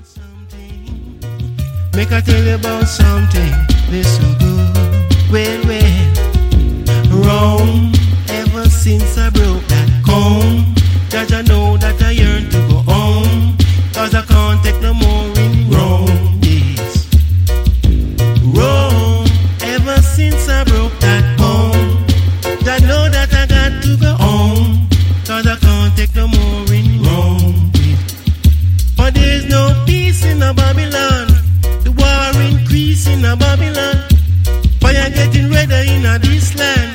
Make I tell you about something that's so good. Well, wrong. Ever since I broke that comb, Judge, I know that I yearn to go home, 'cause I can't take no more in wrong. Yes, wrong. Ever since I broke that comb, I know that I got to go home, 'cause I can't take no more in wrong. But there's no peace in a Babylon. The war increase in a Babylon. Fire getting redder in a this land.